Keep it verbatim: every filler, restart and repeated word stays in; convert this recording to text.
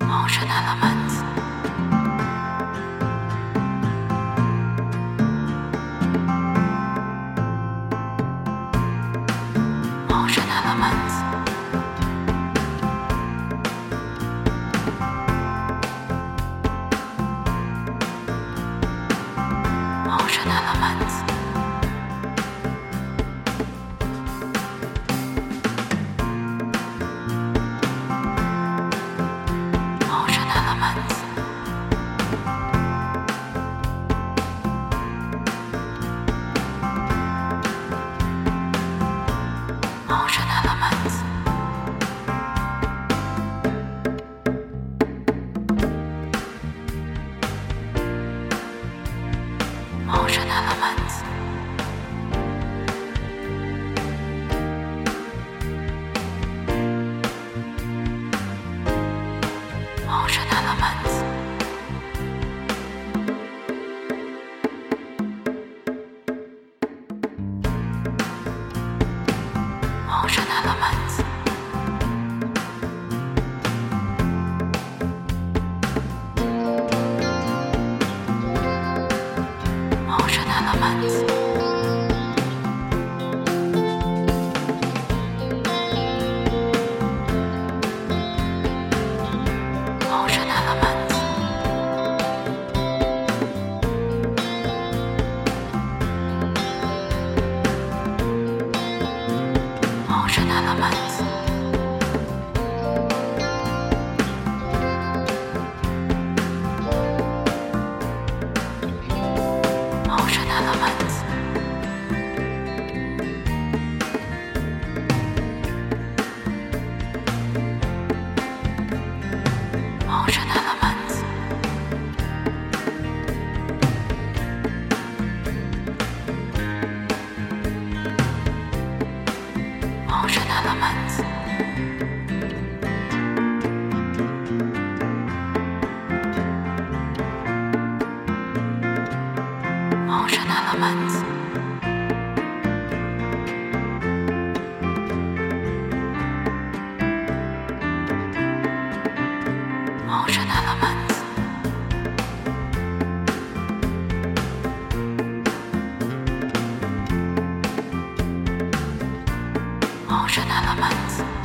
Ocean elements. Ocean elements. Ocean elements. Ocean elements. Ocean elements. Ocean elements. Ocean elements. Ocean elements. Ocean elements. Ocean elements. Ocean elements. Ocean elements. Ocean elements. Ocean elements. Ocean elements. Ocean elements. Ocean elements.